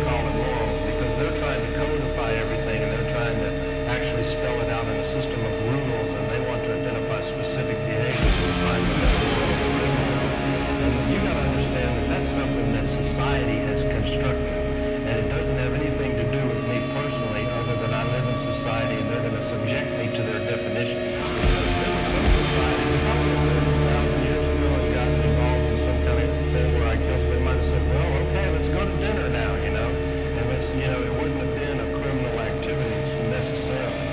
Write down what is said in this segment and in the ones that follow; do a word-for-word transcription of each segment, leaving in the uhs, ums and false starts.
call it morals, because they're trying to codify everything, and they're trying to actually spell it out in a system of rules, and they want to identify specific behaviors and find the middle world. And you got to understand that that's something that society has constructed, and it doesn't have anything to do with me personally, other than I live in society, and they're going to subject me to their definitions. Because there was some society that probably lived a thousand years ago and gotten involved in some kind of thing where I guess they might have said, well, okay, let's go to dinner now, you know. And it's, you know, it wouldn't have been a criminal activity necessarily.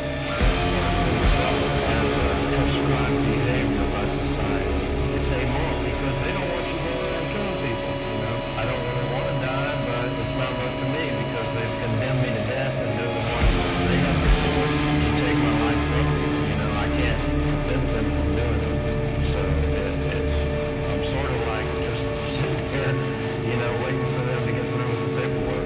As a prescribed behavior by society. It's amoral because they don't want you going around killing people, you know. I don't really want to die, but it's not up to me because they've condemned me to death, and they're the ones that they have the force to take my life from me. You know, I can't prevent them from doing it. So it, it's, I'm sort of like just sitting here, you know, waiting for them to get through with the paperwork.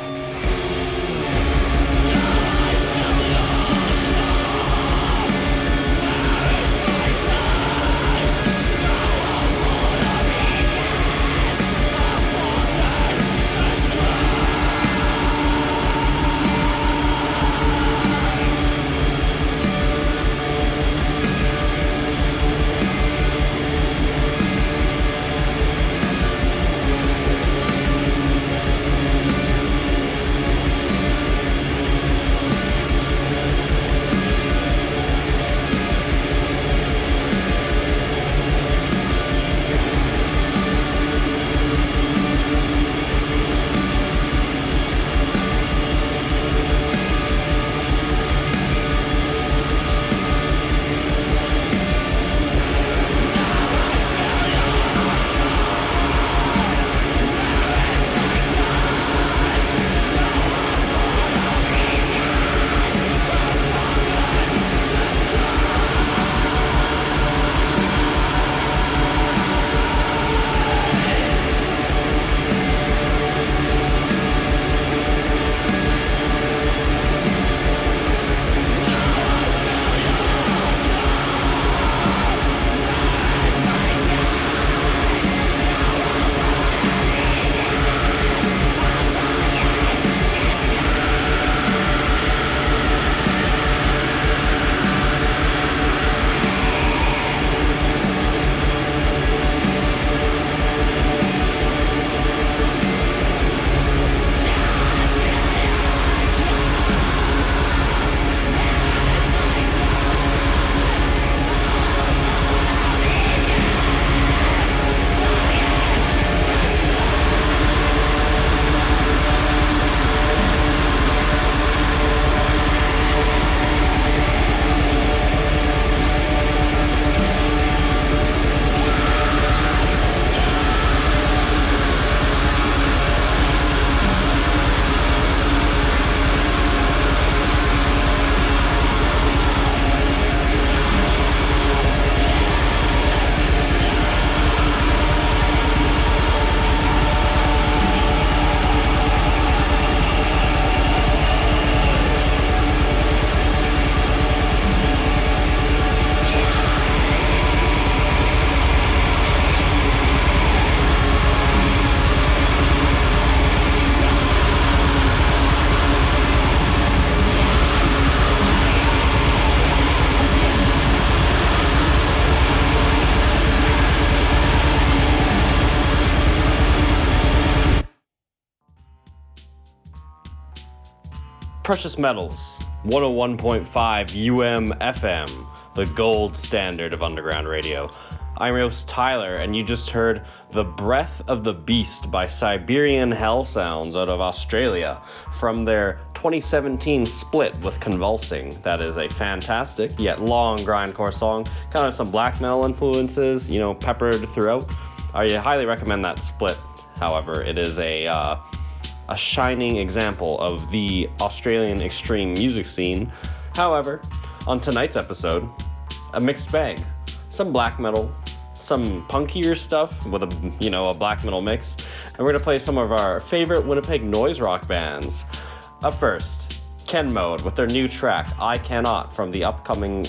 Precious Metals, one oh one point five U M F M, the gold standard of underground radio. I'm your host Tyler, and you just heard The Breath of the Beast by Siberian Hell Sounds out of Australia from their twenty seventeen split with Convulsing. That is a fantastic yet long grindcore song, kind of some black metal influences, you know, peppered throughout. I highly recommend that split. However, it is a uh, a shining example of the Australian extreme music scene. However, on tonight's episode, a mixed bag. Some black metal, some punkier stuff with a, you know, a black metal mix, and we're gonna play some of our favorite Winnipeg noise rock bands. Up first, Ken Mode with their new track, I Cannot, from the upcoming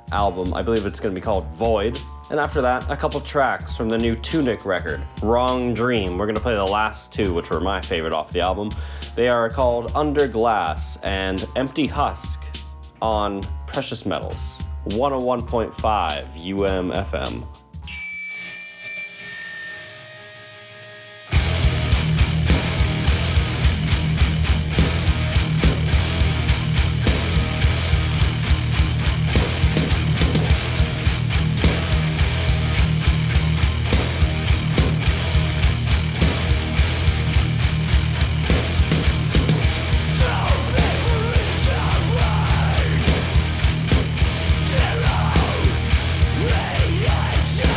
album. I believe it's going to be called Void. And after that, a couple tracks from the new Tunic record, Wrong Dream. We're going to play the last two, which were my favorite off the album. They are called Under Glass and Empty Husk on Precious Metals, one oh one point five U M F M. Reaction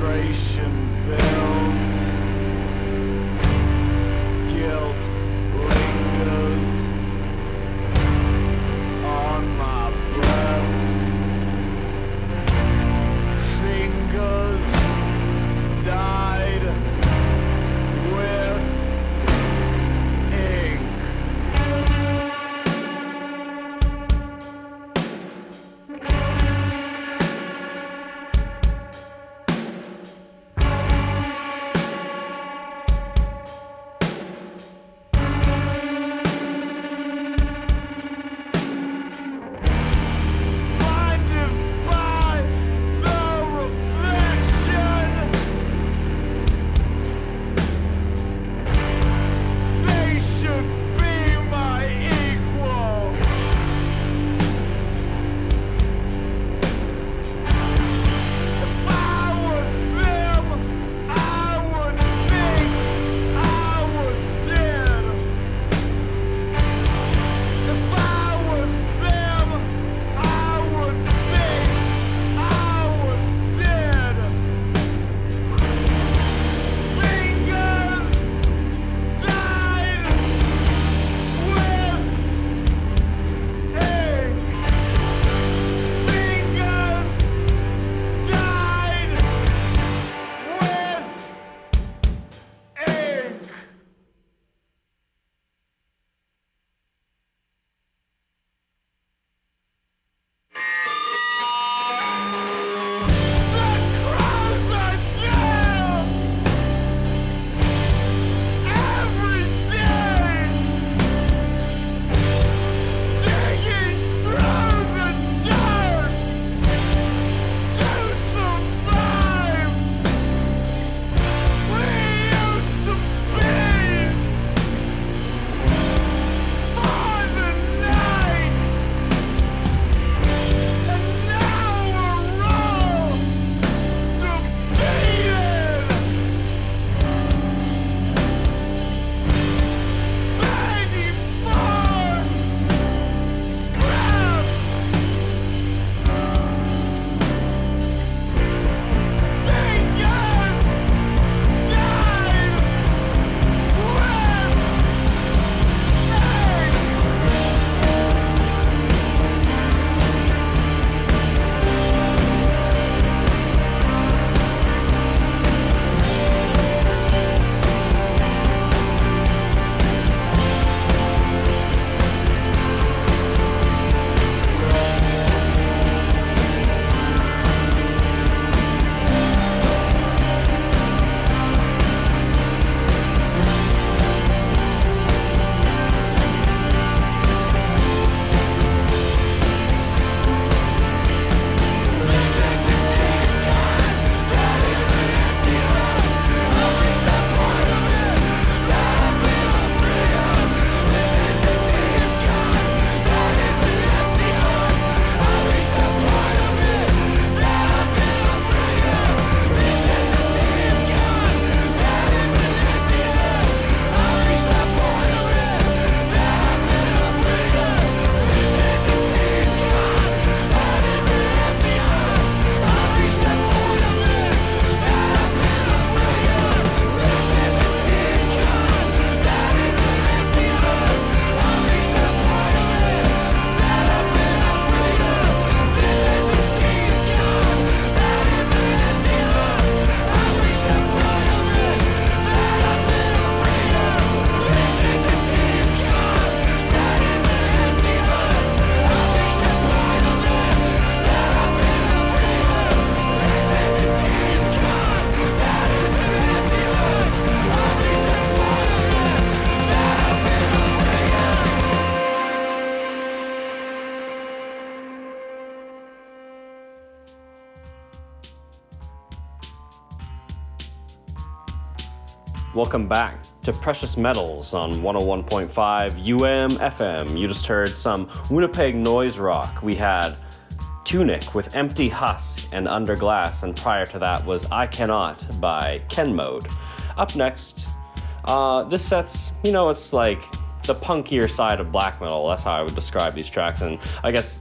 Welcome back to Precious Metals on one oh one point five U M F M. You just heard some Winnipeg noise rock. We had Tunic with Empty Husk and Under Glass, and prior to that was I Cannot by Ken Mode. Up next, uh, this set's, you know, it's like the punkier side of black metal. That's how I would describe these tracks, and I guess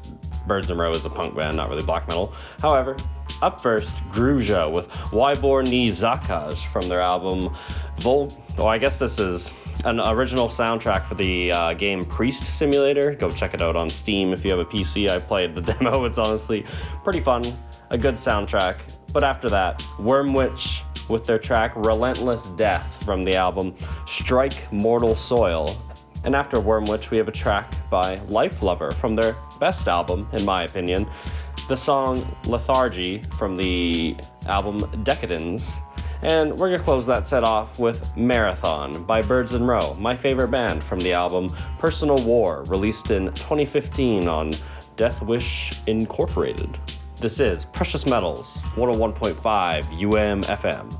Birds and Row is a punk band, not really black metal. However, up first, Gruja with Wyborni Zakaj from their album Vol... Oh, I guess this is an original soundtrack for the uh, game Priest Simulator. Go check it out on Steam if you have a P C. I played the demo. It's honestly pretty fun. A good soundtrack. But after that, Wormwitch with their track Relentless Death from the album Strike Mortal Soil. And after Wormwitch, we have a track by Life Lover from their best album, in my opinion, the song Lethargy from the album Decadence. And we're going to close that set off with Marathon by Birds and Row, my favorite band from the album Personal War, released in twenty fifteen on Death Wish Incorporated. This is Precious Metals, one oh one point five U M F M.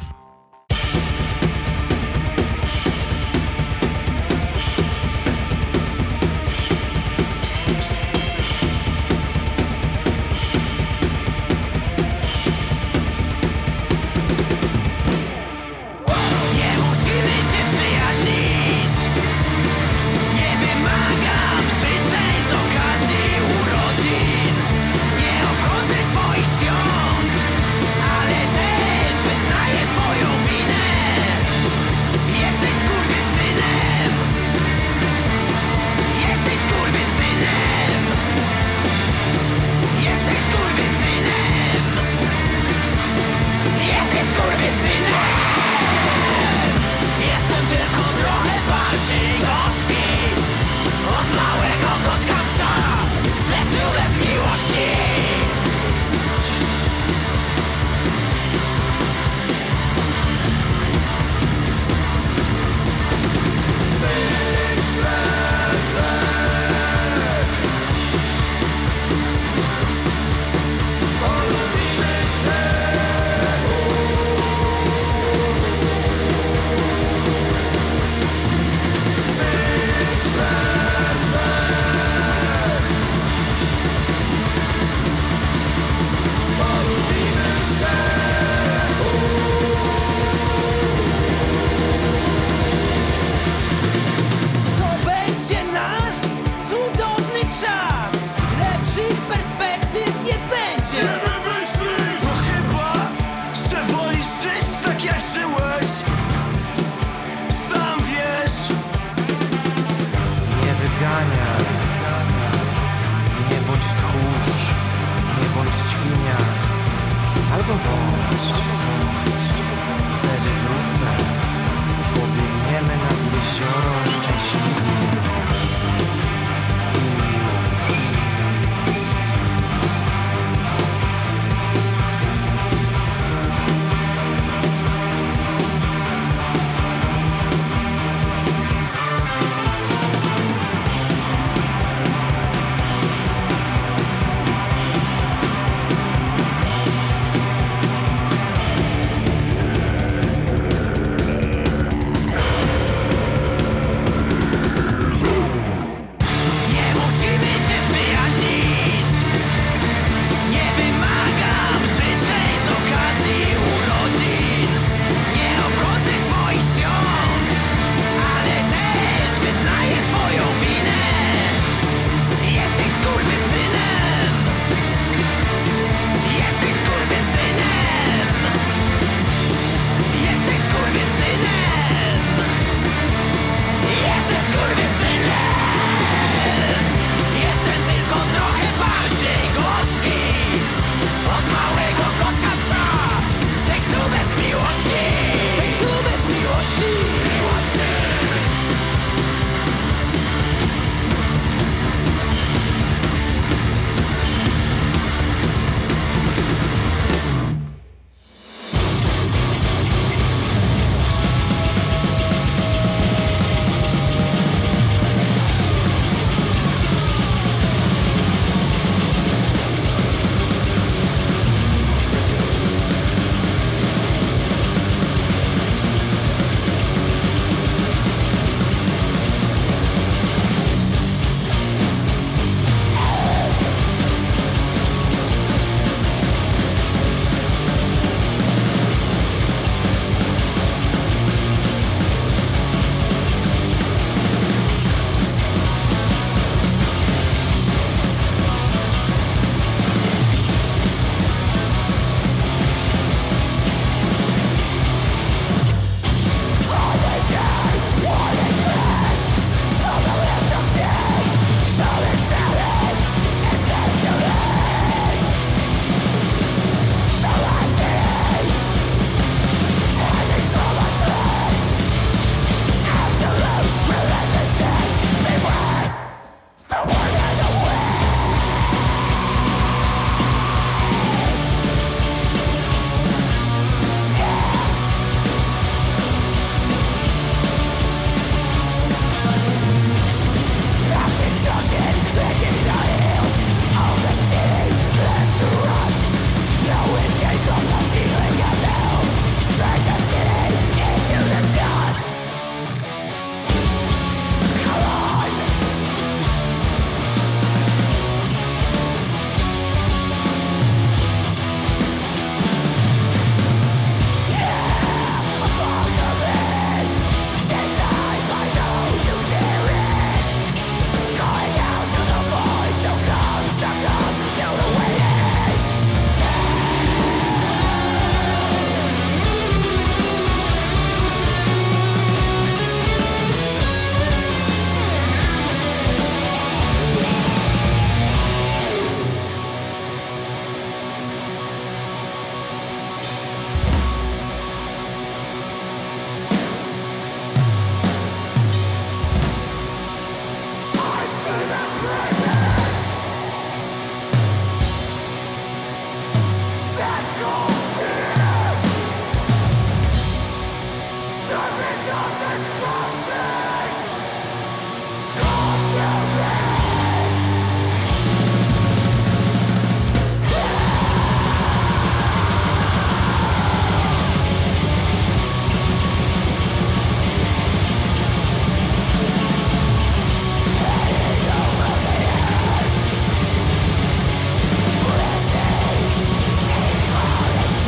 It's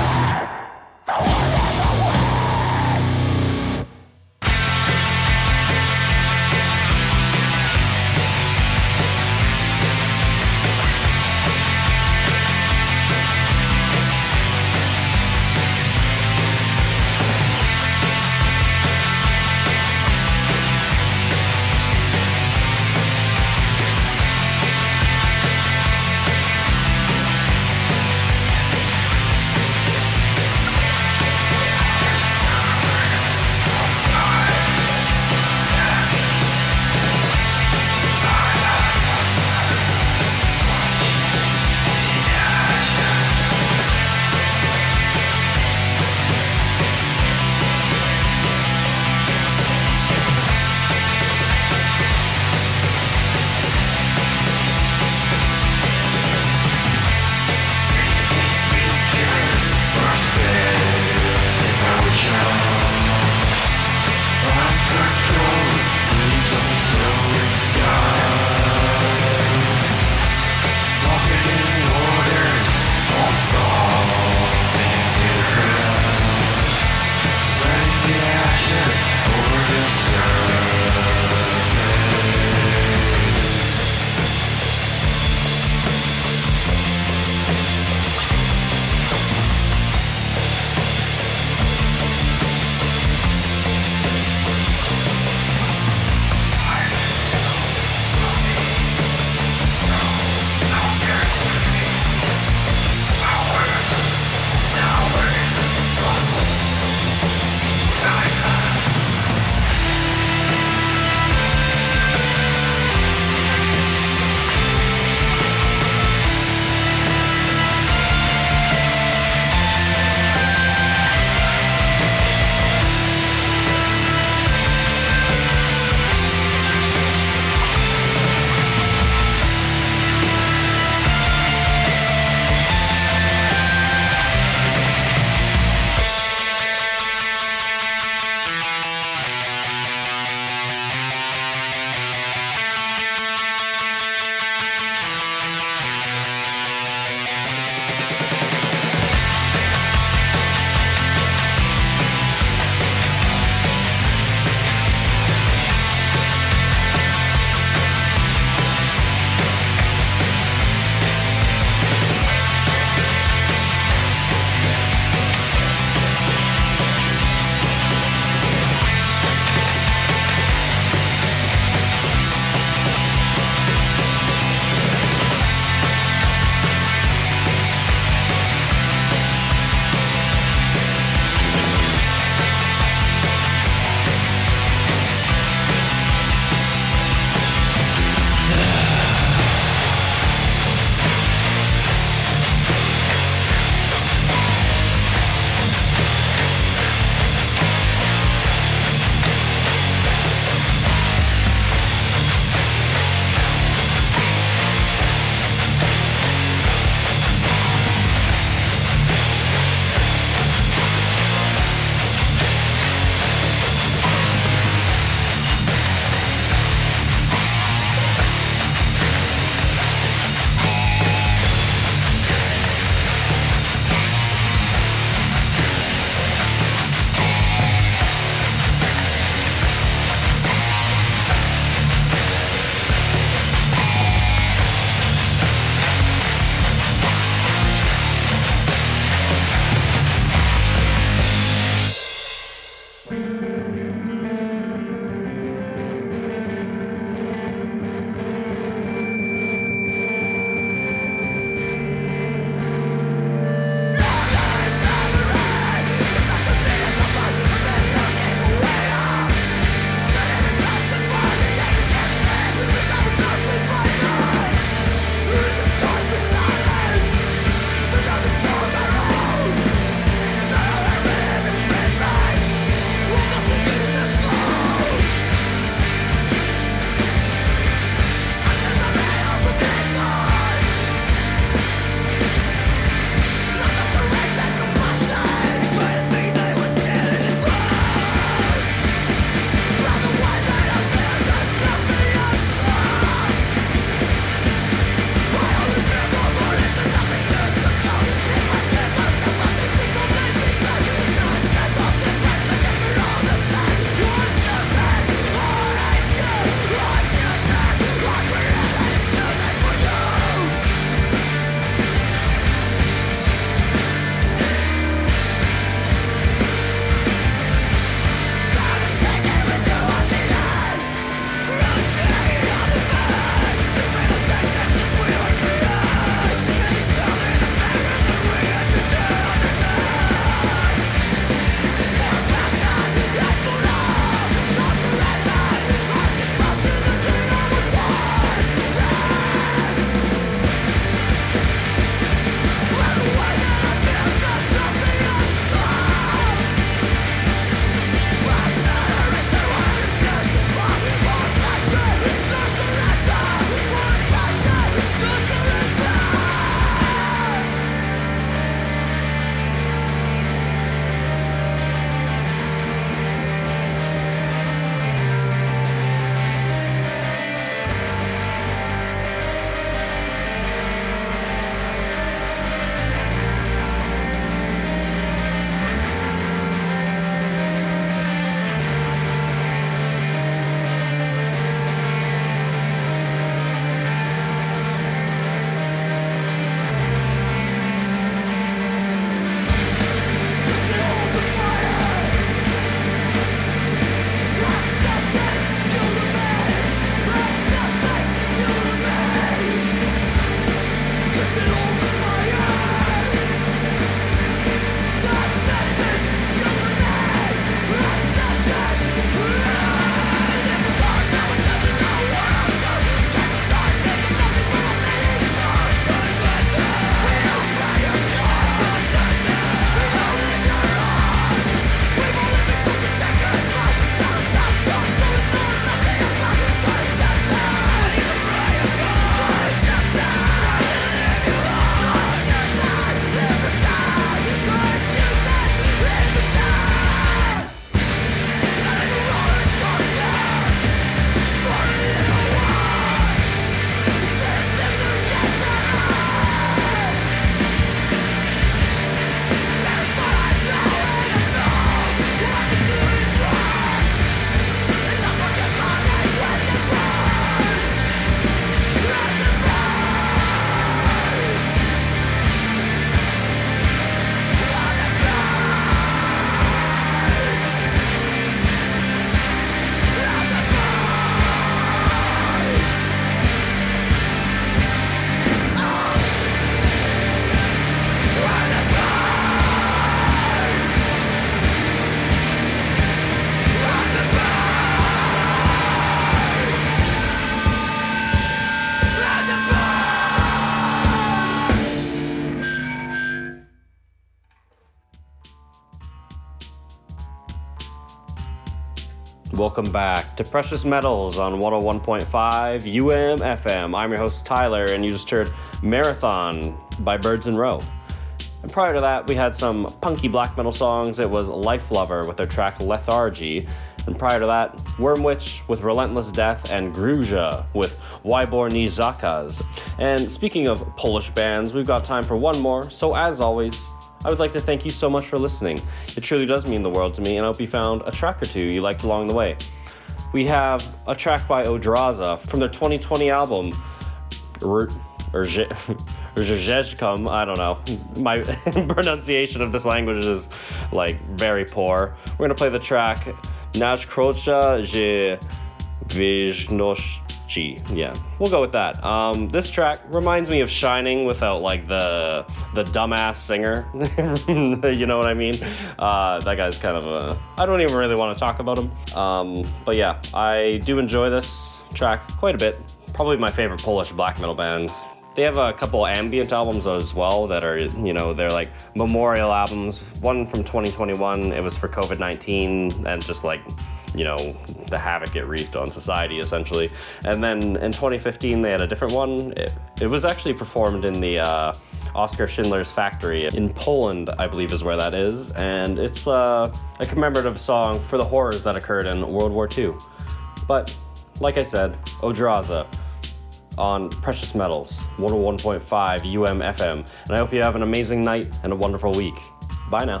Welcome back to Precious Metals on one oh one point five U M F M. I'm your host Tyler, and you just heard Marathon by Birds in Row. And prior to that, we had some punky black metal songs. It was Life Lover with their track Lethargy. And prior to that, Wormwitch with Relentless Death, and Gruzja with Wyborni Zakaz. And speaking of Polish bands, we've got time for one more. So as always, I would like to thank you so much for listening. It truly does mean the world to me, and I hope you found a track or two you liked along the way. We have a track by Odraza from their twenty twenty album, R- Rzhezhkom, I don't know. My pronunciation of this language is like very poor. We're going to play the track Najkrocha Je Vyzhnoshchi. Yeah, we'll go with that. Um, this track reminds me of Shining without like the the dumbass singer. You know what I mean? Uh, that guy's kind of a... I don't even really want to talk about him. Um, but yeah, I do enjoy this track quite a bit. Probably my favorite Polish black metal band. They have a couple ambient albums as well that are, you know, they're like memorial albums. One from twenty twenty-one, it was for covid nineteen and just like, you know, the havoc it wreaked on society essentially. And then in twenty fifteen they had a different one. It, it was actually performed in the uh, Oskar Schindler's Factory in Poland, I believe is where that is. And it's uh, a commemorative song for the horrors that occurred in World War Two. But like I said, Odraza on Precious Metals, one oh one point five U M F M. And I hope you have an amazing night and a wonderful week. Bye now.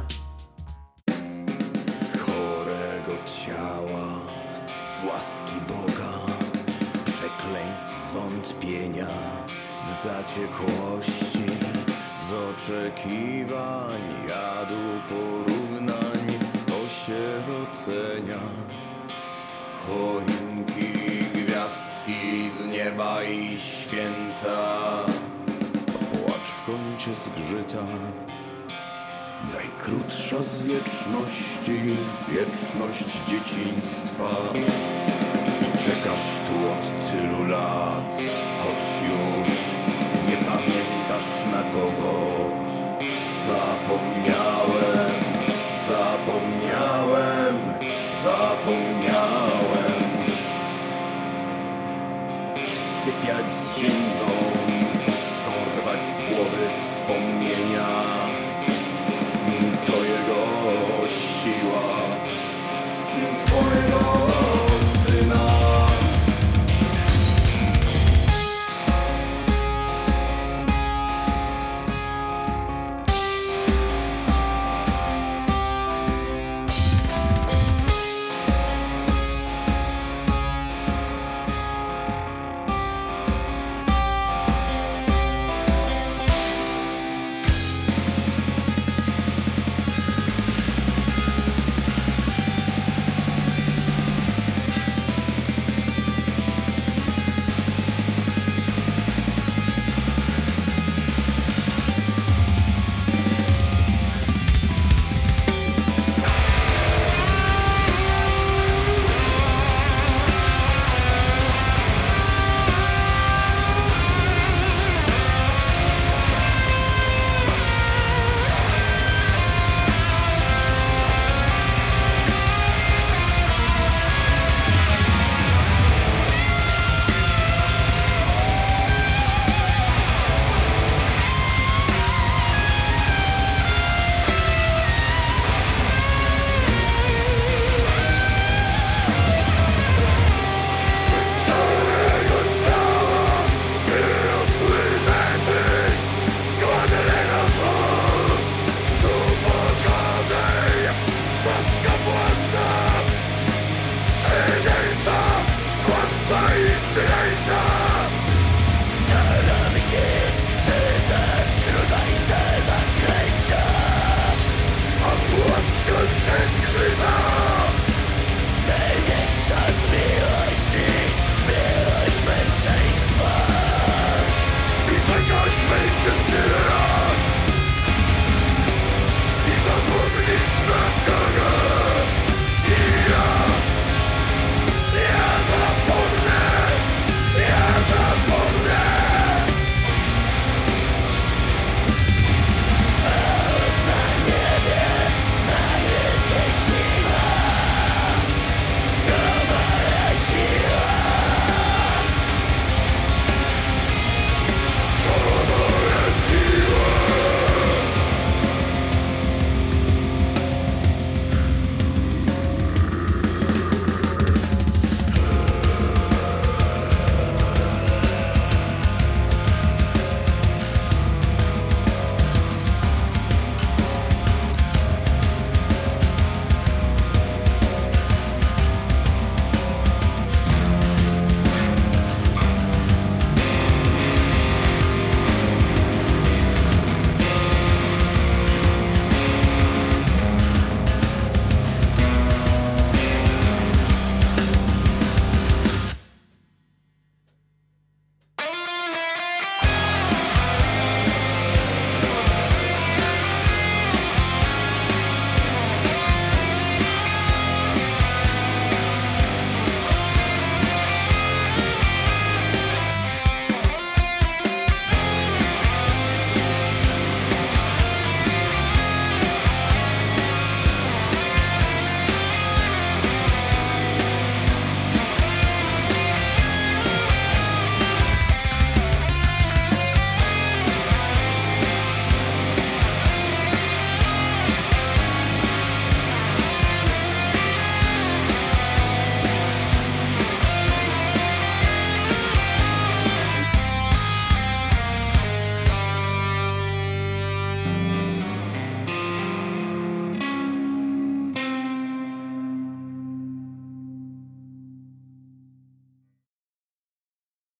Z chorego ciała, z łaski Boga, z przekleństw zwątpienia, z zaciekłości, z oczekiwań, jadu porównań, osierocenia, choinki, gwiazdki z nieba i święta, płacz w kącie zgrzyta, najkrótsza z wieczności, wieczność dzieciństwa. I czekasz tu od tylu lat, choć już